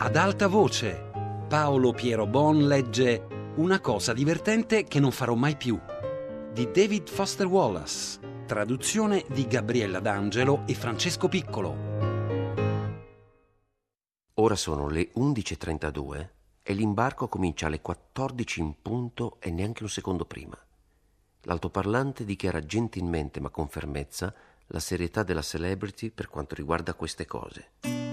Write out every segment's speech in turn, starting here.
Ad alta voce, Paolo Piero Bon legge Una cosa divertente che non farò mai più, di David Foster Wallace, traduzione di Gabriella D'Angelo e Francesco Piccolo. Ora sono le 11:32 e l'imbarco comincia alle 14 in punto e neanche un secondo prima. L'altoparlante dichiara gentilmente ma con fermezza la serietà della Celebrity per quanto riguarda queste cose.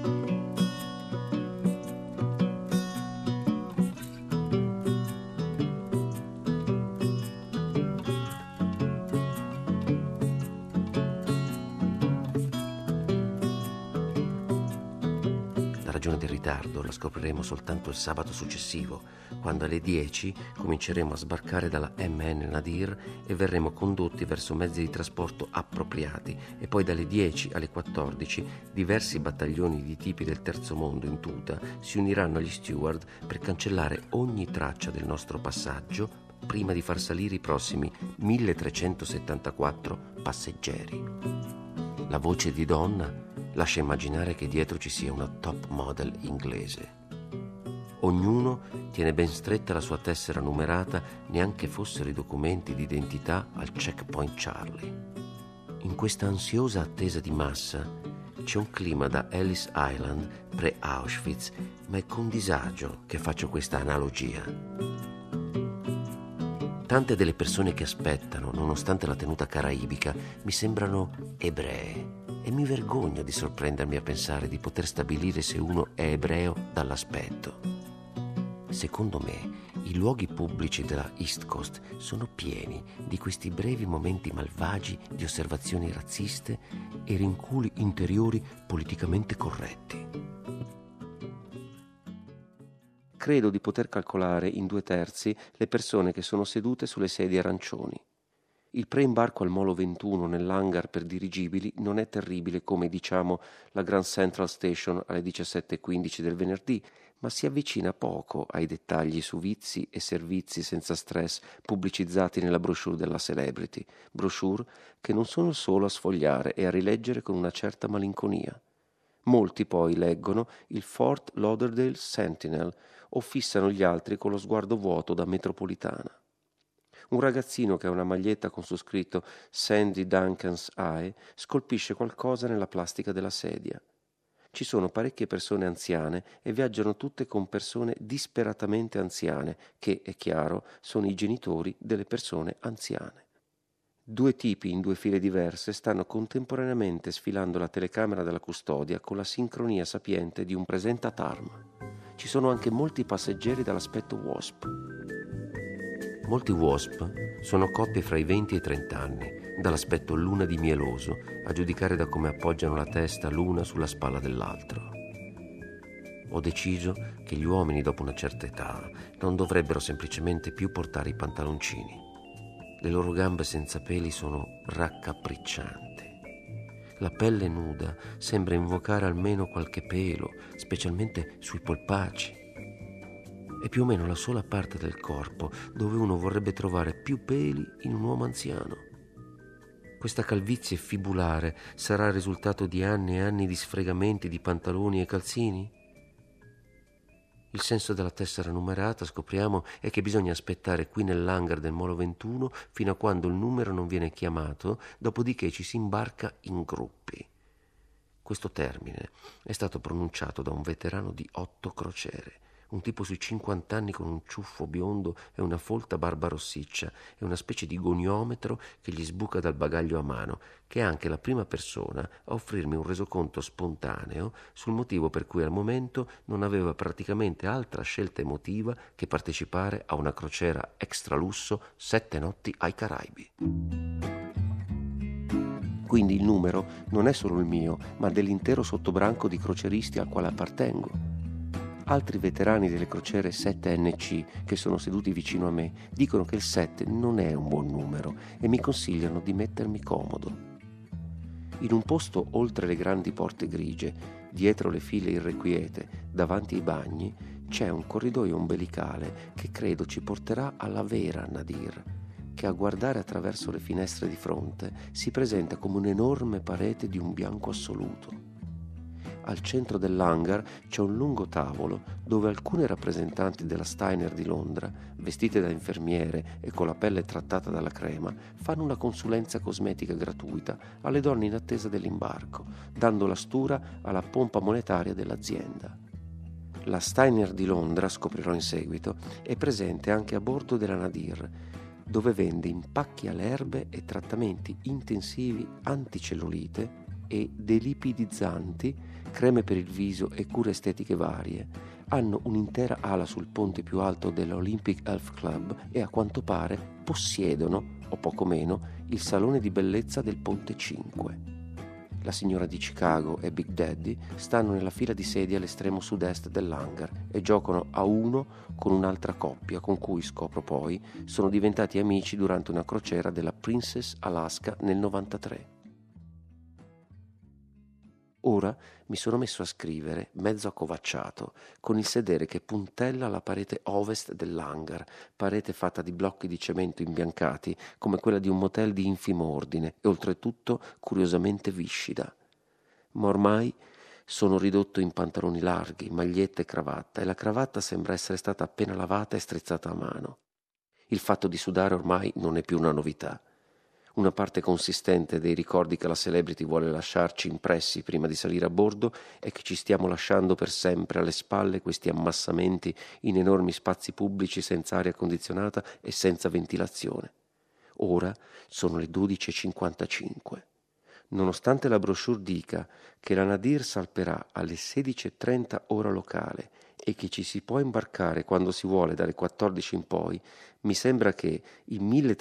La ragione del ritardo la scopriremo soltanto il sabato successivo, quando alle 10 cominceremo a sbarcare dalla MN Nadir e verremo condotti verso mezzi di trasporto appropriati, e poi dalle 10 alle 14 diversi battaglioni di tipi del terzo mondo in tuta si uniranno agli steward per cancellare ogni traccia del nostro passaggio prima di far salire i prossimi 1374 passeggeri. La voce di donna lascia immaginare che dietro ci sia una top model inglese. Ognuno tiene ben stretta la sua tessera numerata, neanche fossero i documenti di identità al checkpoint Charlie. In questa ansiosa attesa di massa c'è un clima da Ellis Island pre-Auschwitz, ma è con disagio che faccio questa analogia. Tante delle persone che aspettano, nonostante la tenuta caraibica, mi sembrano ebree. E mi vergogno di sorprendermi a pensare di poter stabilire se uno è ebreo dall'aspetto. Secondo me, i luoghi pubblici della East Coast sono pieni di questi brevi momenti malvagi di osservazioni razziste e rinculi interiori politicamente corretti. Credo di poter calcolare in 2/3 le persone che sono sedute sulle sedie arancioni. Il preimbarco al Molo 21 nell'hangar per dirigibili non è terribile come, diciamo, la Grand Central Station alle 17:15 del venerdì, ma si avvicina poco ai dettagli su vizi e servizi senza stress pubblicizzati nella brochure della Celebrity, brochure che non sono solo a sfogliare e a rileggere con una certa malinconia. Molti poi leggono il Fort Lauderdale Sentinel o fissano gli altri con lo sguardo vuoto da metropolitana. Un ragazzino che ha una maglietta con su scritto Sandy Duncan's Eye scolpisce qualcosa nella plastica della sedia. Ci sono parecchie persone anziane e viaggiano tutte con persone disperatamente anziane, che, è chiaro, sono i genitori delle persone anziane. 2 tipi in 2 file diverse stanno contemporaneamente sfilando la telecamera della custodia con la sincronia sapiente di un presentatarm. Ci sono anche molti passeggeri dall'aspetto WASP. Molti WASP sono coppie fra i 20 e i 30 anni, dall'aspetto luna di mieloso, a giudicare da come appoggiano la testa l'una sulla spalla dell'altro. Ho deciso che gli uomini dopo una certa età non dovrebbero semplicemente più portare i pantaloncini. Le loro gambe senza peli sono raccapriccianti. La pelle nuda sembra invocare almeno qualche pelo, specialmente sui polpacci. È più o meno la sola parte del corpo dove uno vorrebbe trovare più peli in un uomo anziano. Questa calvizie fibulare sarà il risultato di anni e anni di sfregamenti di pantaloni e calzini? Il senso della tessera numerata, scopriamo, è che bisogna aspettare qui nell'hangar del Molo 21 fino a quando il numero non viene chiamato, dopodiché ci si imbarca in gruppi. Questo termine è stato pronunciato da un veterano di 8 crociere, un tipo sui 50 anni con un ciuffo biondo e una folta barba rossiccia e una specie di goniometro che gli sbuca dal bagaglio a mano, che è anche la prima persona a offrirmi un resoconto spontaneo sul motivo per cui al momento non aveva praticamente altra scelta emotiva che partecipare a una crociera extra lusso 7 notti ai Caraibi. Quindi il numero non è solo il mio, ma dell'intero sottobranco di croceristi al quale appartengo. Altri veterani delle crociere 7NC che sono seduti vicino a me dicono che il 7 non è un buon numero e mi consigliano di mettermi comodo. In un posto oltre le grandi porte grigie, dietro le file irrequiete, davanti ai bagni, c'è un corridoio ombelicale che credo ci porterà alla vera Nadir, che a guardare attraverso le finestre di fronte si presenta come un'enorme parete di un bianco assoluto. al centro dell'hangar c'è un lungo tavolo dove alcune rappresentanti della Steiner di Londra, vestite da infermiere e con la pelle trattata dalla crema, fanno una consulenza cosmetica gratuita alle donne in attesa dell'imbarco, dando la stura alla pompa monetaria dell'azienda. La Steiner di Londra, scoprirò in seguito, è presente anche a bordo della Nadir, dove vende impacchi alle erbe e trattamenti intensivi anticellulite e delipidizzanti, creme per il viso e cure estetiche varie. Hanno un'intera ala sul ponte più alto dell'Olympic Health Club e a quanto pare possiedono, o poco meno, il salone di bellezza del Ponte 5. La signora di Chicago e Big Daddy stanno nella fila di sedie all'estremo sud-est dell'hangar e giocano a uno con un'altra coppia con cui, scopro poi, sono diventati amici durante una crociera della Princess Alaska nel 93. Ora mi sono messo a scrivere, mezzo accovacciato, con il sedere che puntella alla parete ovest dell'hangar, parete fatta di blocchi di cemento imbiancati come quella di un motel di infimo ordine e oltretutto curiosamente viscida. Ma ormai sono ridotto in pantaloni larghi, maglietta e cravatta, e la cravatta sembra essere stata appena lavata e strizzata a mano. Il fatto di sudare ormai non è più una novità. Una parte consistente dei ricordi che la celebrity vuole lasciarci impressi prima di salire a bordo è che ci stiamo lasciando per sempre alle spalle questi ammassamenti in enormi spazi pubblici senza aria condizionata e senza ventilazione. Ora sono le 12:55. Nonostante la brochure dica che la Nadir salperà alle 16:30 ora locale e che ci si può imbarcare quando si vuole dalle 14 in poi, mi sembra che i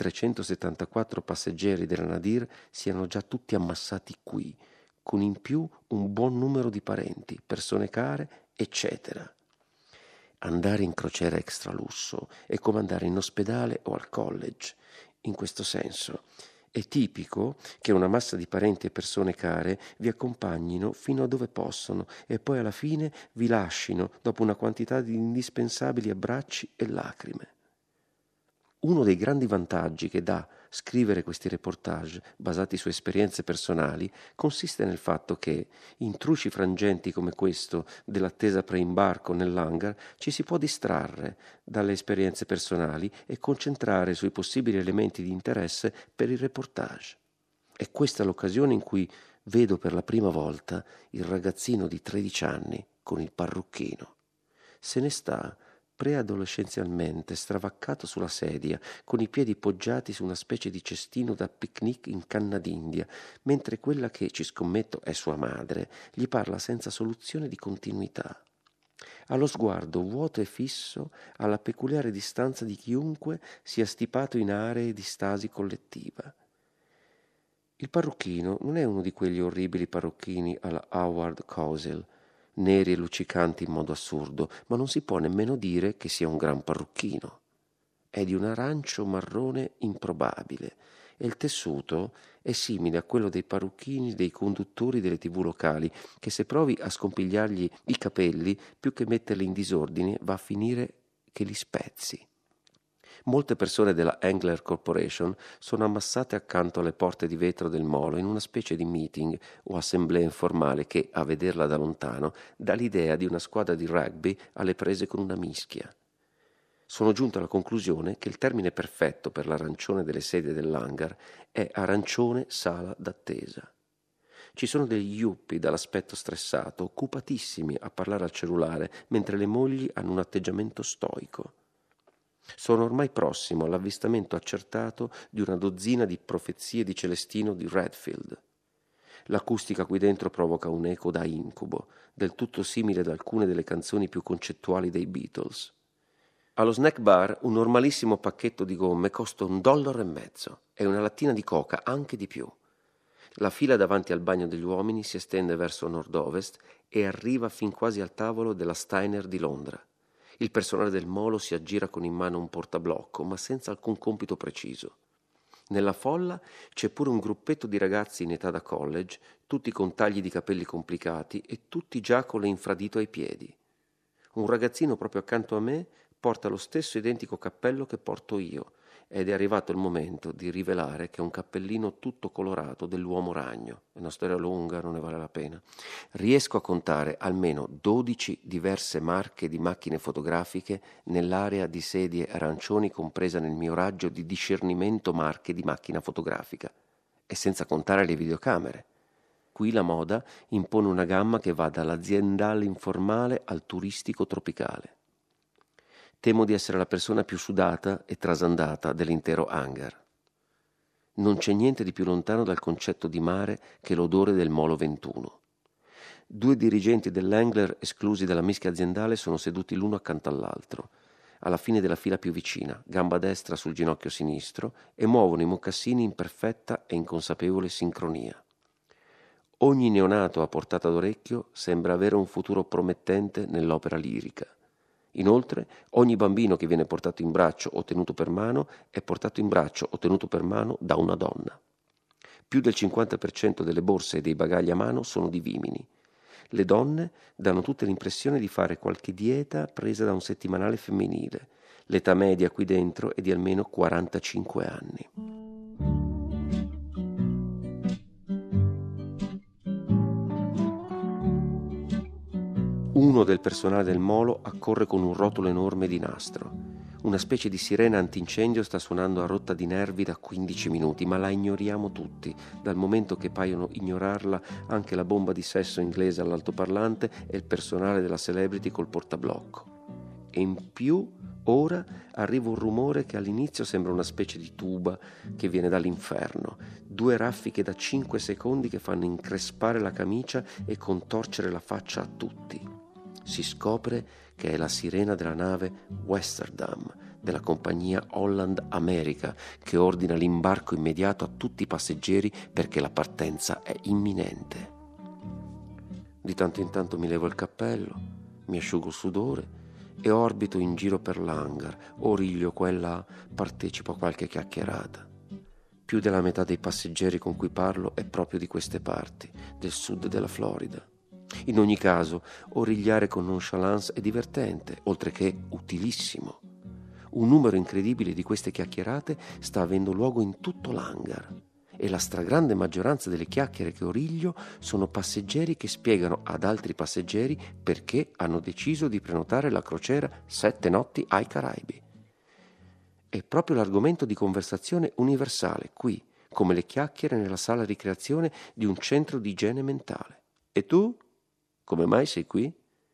1374 passeggeri della Nadir siano già tutti ammassati qui, con in più un buon numero di parenti, persone care, eccetera. Andare in crociera extra lusso è come andare in ospedale o al college. In questo senso, è tipico che una massa di parenti e persone care vi accompagnino fino a dove possono e poi alla fine vi lascino dopo una quantità di indispensabili abbracci e lacrime. Uno dei grandi vantaggi che dà scrivere questi reportage basati su esperienze personali consiste nel fatto che, in truci frangenti come questo dell'attesa preimbarco nell'hangar, ci si può distrarre dalle esperienze personali e concentrare sui possibili elementi di interesse per il reportage. È questa l'occasione in cui vedo per la prima volta il ragazzino di 13 anni con il parrucchino. Se ne sta preadolescenzialmente stravaccato sulla sedia, con i piedi poggiati su una specie di cestino da picnic in canna d'India, mentre quella che, ci scommetto, è sua madre, gli parla senza soluzione di continuità. Ha lo sguardo vuoto e fisso alla peculiare distanza di chiunque sia stipato in aree di stasi collettiva. Il parrucchino non è uno di quegli orribili parrucchini alla Howard Cosell, neri e luccicanti in modo assurdo, ma non si può nemmeno dire che sia un gran parrucchino. È di un arancio marrone improbabile e il tessuto è simile a quello dei parrucchini dei conduttori delle TV locali, che se provi a scompigliargli i capelli, più che metterli in disordine, va a finire che li spezzi. Molte persone della Engler Corporation sono ammassate accanto alle porte di vetro del molo in una specie di meeting o assemblea informale che, a vederla da lontano, dà l'idea di una squadra di rugby alle prese con una mischia. Sono giunto alla conclusione che il termine perfetto per l'arancione delle sedie dell'hangar è arancione sala d'attesa. Ci sono degli yuppie dall'aspetto stressato, occupatissimi a parlare al cellulare, mentre le mogli hanno un atteggiamento stoico. Sono ormai prossimo all'avvistamento accertato di una dozzina di profezie di Celestino di Redfield. L'acustica qui dentro provoca un eco da incubo, del tutto simile ad alcune delle canzoni più concettuali dei Beatles. Allo snack bar un normalissimo pacchetto di gomme costa $1,50 e una lattina di coca anche di più. La fila davanti al bagno degli uomini si estende verso nord-ovest e arriva fin quasi al tavolo della Steiner di Londra. Il personale del molo si aggira con in mano un portablocco, ma senza alcun compito preciso. Nella folla c'è pure un gruppetto di ragazzi in età da college, tutti con tagli di capelli complicati e tutti già con le infradito ai piedi. Un ragazzino proprio accanto a me porta lo stesso identico cappello che porto io ed è arrivato il momento di rivelare che è un cappellino tutto colorato dell'uomo ragno. È una storia lunga, non ne vale la pena. Riesco a contare almeno 12 diverse marche di macchine fotografiche nell'area di sedie arancioni compresa nel mio raggio di discernimento marche di macchina fotografica. E senza contare le videocamere. Qui la moda impone una gamma che va dall'aziendale informale al turistico tropicale. Temo di essere la persona più sudata e trasandata dell'intero hangar. Non c'è niente di più lontano dal concetto di mare che l'odore del Molo 21. 2 dirigenti dell'Engler, esclusi dalla mischia aziendale, sono seduti l'uno accanto all'altro, alla fine della fila più vicina, gamba destra sul ginocchio sinistro, e muovono i mocassini in perfetta e inconsapevole sincronia. Ogni neonato a portata d'orecchio sembra avere un futuro promettente nell'opera lirica. Inoltre, ogni bambino che viene portato in braccio o tenuto per mano è portato in braccio o tenuto per mano da una donna. Più del 50% delle borse e dei bagagli a mano sono di vimini. Le donne danno tutte l'impressione di fare qualche dieta presa da un settimanale femminile. L'età media qui dentro è di almeno 45 anni. Uno del personale del molo accorre con un rotolo enorme di nastro. Una specie di sirena antincendio sta suonando a rotta di nervi da 15 minuti, ma la ignoriamo tutti, dal momento che paiono ignorarla anche la bomba di sesso inglese all'altoparlante e il personale della Celebrity col portablocco. E in più, ora arriva un rumore che all'inizio sembra una specie di tuba che viene dall'inferno. 2 raffiche da 5 secondi che fanno increspare la camicia e contorcere la faccia a tutti. Si scopre che è la sirena della nave Westerdam della compagnia Holland America che ordina l'imbarco immediato a tutti i passeggeri perché la partenza è imminente. Di tanto in tanto mi levo il cappello, mi asciugo il sudore e orbito in giro per l'hangar, origlio qua e là, partecipo a qualche chiacchierata. Più della metà dei passeggeri con cui parlo è proprio di queste parti, del sud della Florida. In ogni caso, origliare con nonchalance è divertente, oltre che utilissimo. Un numero incredibile di queste chiacchierate sta avendo luogo in tutto l'hangar e la stragrande maggioranza delle chiacchiere che origlio sono passeggeri che spiegano ad altri passeggeri perché hanno deciso di prenotare la crociera 7 notti ai Caraibi. È proprio l'argomento di conversazione universale qui, come le chiacchiere nella sala ricreazione di un centro di igiene mentale. E tu? Come mai sei qui?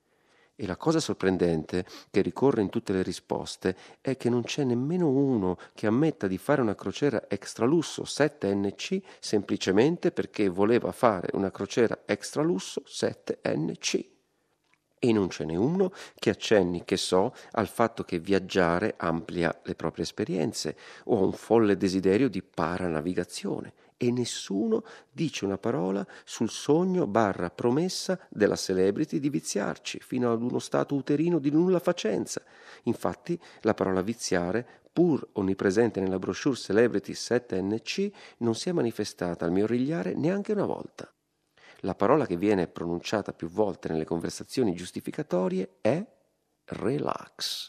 E la cosa sorprendente che ricorre in tutte le risposte è che non c'è nemmeno uno che ammetta di fare una crociera extralusso 7NC semplicemente perché voleva fare una crociera extralusso 7NC. E non ce n'è uno che accenni, che so, al fatto che viaggiare amplia le proprie esperienze o a un folle desiderio di paranavigazione. E nessuno dice una parola sul sogno / promessa della Celebrity di viziarci fino ad uno stato uterino di nulla facenza. Infatti la parola viziare, pur onnipresente nella brochure Celebrity 7NC, non si è manifestata al mio origliare neanche una volta. La parola che viene pronunciata più volte nelle conversazioni giustificatorie è relax.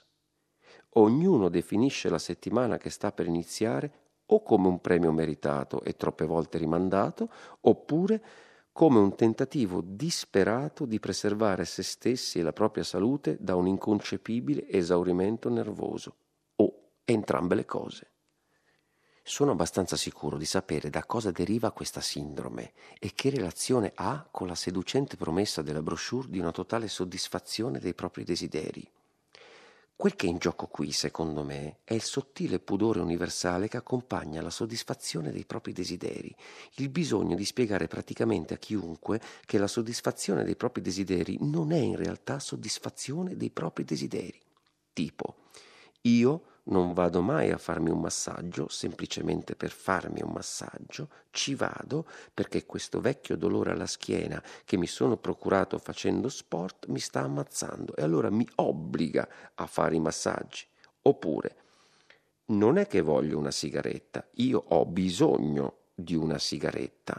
Ognuno definisce la settimana che sta per iniziare o come un premio meritato e troppe volte rimandato, oppure come un tentativo disperato di preservare se stessi e la propria salute da un inconcepibile esaurimento nervoso, o entrambe le cose. Sono abbastanza sicuro di sapere da cosa deriva questa sindrome e che relazione ha con la seducente promessa della brochure di una totale soddisfazione dei propri desideri. Quel che è in gioco qui, secondo me, è il sottile pudore universale che accompagna la soddisfazione dei propri desideri, il bisogno di spiegare praticamente a chiunque che la soddisfazione dei propri desideri non è in realtà soddisfazione dei propri desideri. Tipo, io non vado mai a farmi un massaggio semplicemente per farmi un massaggio, ci vado perché questo vecchio dolore alla schiena che mi sono procurato facendo sport mi sta ammazzando e allora mi obbliga a fare i massaggi. Oppure, non è che voglio una sigaretta, io ho bisogno di una sigaretta.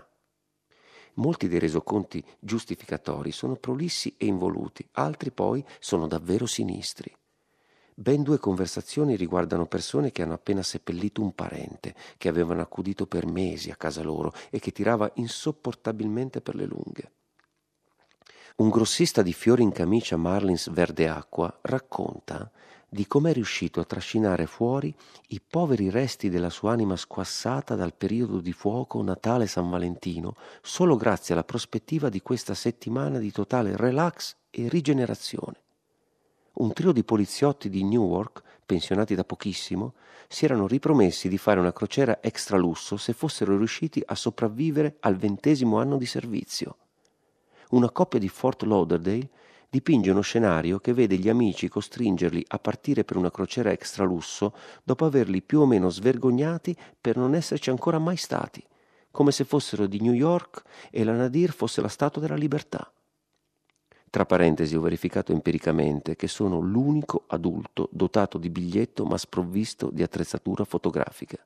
Molti dei resoconti giustificatori sono prolissi e involuti, altri poi sono davvero sinistri. Ben 2 conversazioni riguardano persone che hanno appena seppellito un parente, che avevano accudito per mesi a casa loro e che tirava insopportabilmente per le lunghe. Un grossista di fiori in camicia Marlins verde acqua racconta di come è riuscito a trascinare fuori i poveri resti della sua anima squassata dal periodo di fuoco Natale-San Valentino solo grazie alla prospettiva di questa settimana di totale relax e rigenerazione. Un trio di poliziotti di Newark, pensionati da pochissimo, si erano ripromessi di fare una crociera extra lusso se fossero riusciti a sopravvivere al 20° anno di servizio. Una coppia di Fort Lauderdale dipinge uno scenario che vede gli amici costringerli a partire per una crociera extra lusso dopo averli più o meno svergognati per non esserci ancora mai stati, come se fossero di New York e la Nadir fosse la Statua della Libertà. Tra parentesi, ho verificato empiricamente che sono l'unico adulto dotato di biglietto ma sprovvisto di attrezzatura fotografica.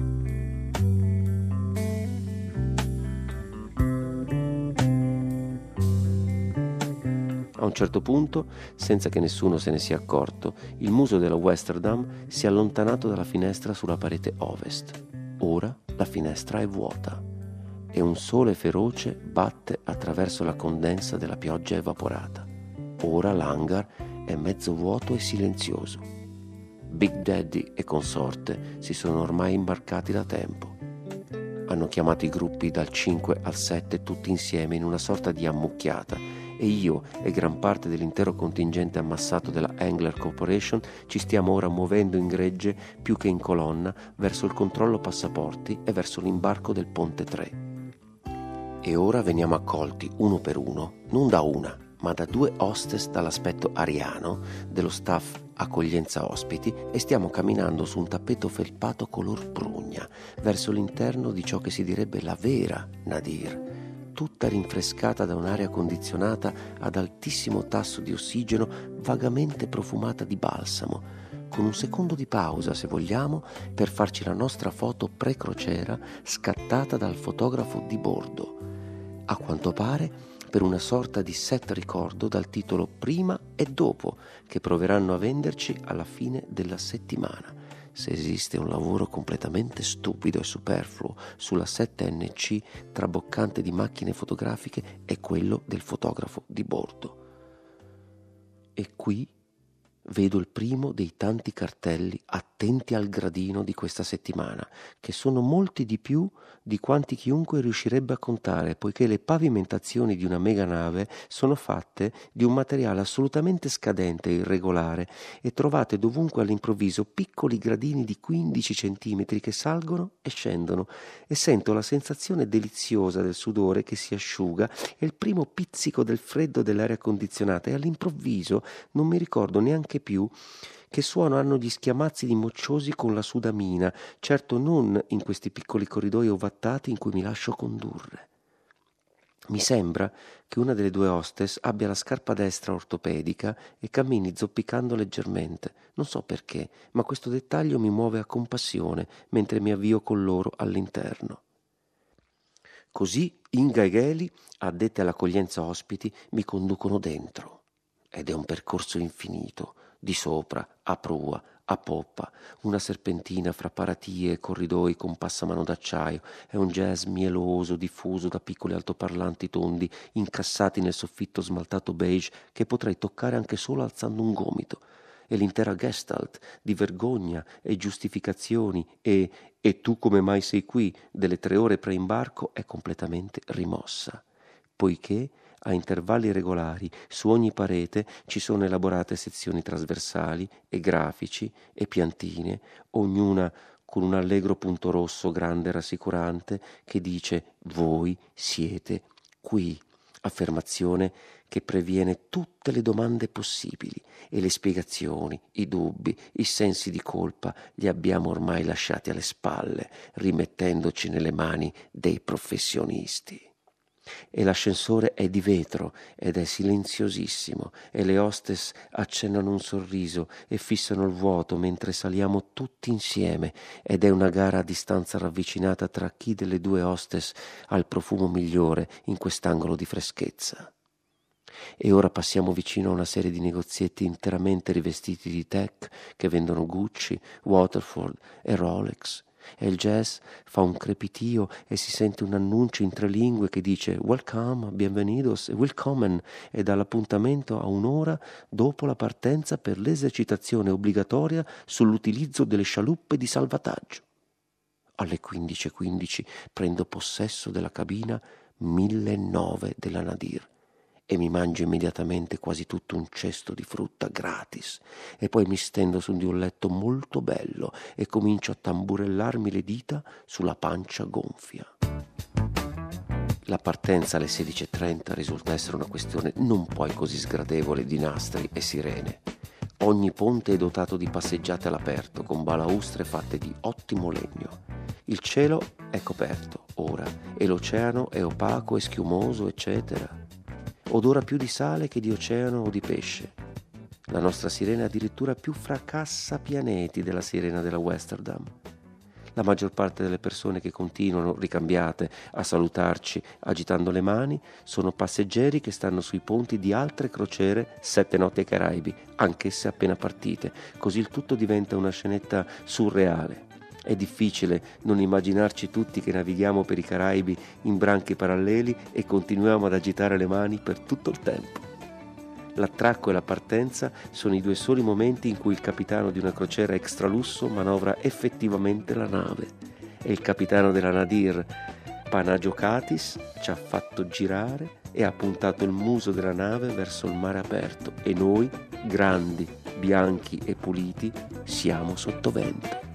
A un certo punto, senza che nessuno se ne sia accorto, il muso della Westerdam si è allontanato dalla finestra sulla parete ovest. Ora la finestra è vuota e un sole feroce batte attraverso la condensa della pioggia evaporata. Ora l'hangar è mezzo vuoto e silenzioso. Big Daddy e consorte si sono ormai imbarcati da tempo. Hanno chiamato i gruppi dal 5 al 7 tutti insieme in una sorta di ammucchiata e io e gran parte dell'intero contingente ammassato della Angler Corporation ci stiamo ora muovendo in gregge più che in colonna verso il controllo passaporti e verso l'imbarco del Ponte 3. E ora veniamo accolti uno per uno, non da una, ma da 2 hostess dall'aspetto ariano dello staff accoglienza ospiti e stiamo camminando su un tappeto felpato color prugna verso l'interno di ciò che si direbbe la vera Nadir, tutta rinfrescata da un'aria condizionata ad altissimo tasso di ossigeno vagamente profumata di balsamo, con un secondo di pausa, se vogliamo, per farci la nostra foto pre-crociera scattata dal fotografo di bordo. A quanto pare per una sorta di set ricordo dal titolo Prima e Dopo, che proveranno a venderci alla fine della settimana. Se esiste un lavoro completamente stupido e superfluo sulla 7NC traboccante di macchine fotografiche è quello del fotografo di bordo. E qui vedo il primo dei tanti cartelli attenti al gradino di questa settimana, che sono molti di più di quanti chiunque riuscirebbe a contare, poiché le pavimentazioni di una mega nave sono fatte di un materiale assolutamente scadente e irregolare e trovate dovunque all'improvviso piccoli gradini di 15 centimetri che salgono e scendono e sento la sensazione deliziosa del sudore che si asciuga e il primo pizzico del freddo dell'aria condizionata e all'improvviso non mi ricordo neanche più che suono hanno gli schiamazzi di mocciosi con la sudamina, certo non in questi piccoli corridoi ovattati in cui mi lascio condurre. Mi sembra che una delle 2 hostess abbia la scarpa destra ortopedica e cammini zoppicando leggermente. Non so perché, ma questo dettaglio mi muove a compassione mentre mi avvio con loro all'interno. Così Inga e Gheli, addette all'accoglienza ospiti, mi conducono dentro. Ed è un percorso infinito, di sopra, a prua, a poppa, una serpentina fra paratie e corridoi con passamano d'acciaio, è un jazz mieloso diffuso da piccoli altoparlanti tondi incassati nel soffitto smaltato beige che potrei toccare anche solo alzando un gomito, e l'intera gestalt di vergogna e giustificazioni e tu come mai sei qui delle 3 ore preimbarco è completamente rimossa, poiché a intervalli regolari su ogni parete ci sono elaborate sezioni trasversali e grafici e piantine, ognuna con un allegro punto rosso grande e rassicurante che dice «Voi siete qui», affermazione che previene tutte le domande possibili e le spiegazioni, i dubbi, i sensi di colpa li abbiamo ormai lasciati alle spalle, rimettendoci nelle mani dei professionisti. E l'ascensore è di vetro ed è silenziosissimo e le hostess accennano un sorriso e fissano il vuoto mentre saliamo tutti insieme ed è una gara a distanza ravvicinata tra chi delle 2 hostess ha il profumo migliore in quest'angolo di freschezza. E ora passiamo vicino a una serie di negozietti interamente rivestiti di tech che vendono Gucci, Waterford e Rolex. E il jazz fa un crepitio e si sente un annuncio in 3 lingue che dice «Welcome, bienvenidos e willkommen» e dà l'appuntamento a 1 ora dopo la partenza per l'esercitazione obbligatoria sull'utilizzo delle scialuppe di salvataggio. Alle 15:15 prendo possesso della cabina 1009 della Nadir e mi mangio immediatamente quasi tutto un cesto di frutta gratis e poi mi stendo su di un letto molto bello e comincio a tamburellarmi le dita sulla pancia gonfia. La partenza alle 16:30 risulta essere una questione non poi così sgradevole di nastri e sirene. Ogni ponte è dotato di passeggiate all'aperto con balaustre fatte di ottimo legno. Il cielo è coperto ora e l'oceano è opaco e schiumoso, eccetera. Odora più di sale che di oceano o di pesce. La nostra sirena addirittura più fracassa pianeti della sirena della Westerdam. La maggior parte delle persone che continuano, ricambiate, a salutarci agitando le mani sono passeggeri che stanno sui ponti di altre crociere 7 notti ai Caraibi, anch'esse appena partite, così il tutto diventa una scenetta surreale. È difficile non immaginarci tutti che navighiamo per i Caraibi in branchi paralleli e continuiamo ad agitare le mani per tutto il tempo. L'attracco e la partenza sono i 2 soli momenti in cui il capitano di una crociera extralusso manovra effettivamente la nave. E il capitano della Nadir, Panagiokatis, ci ha fatto girare e ha puntato il muso della nave verso il mare aperto e noi, grandi, bianchi e puliti, siamo sottovento.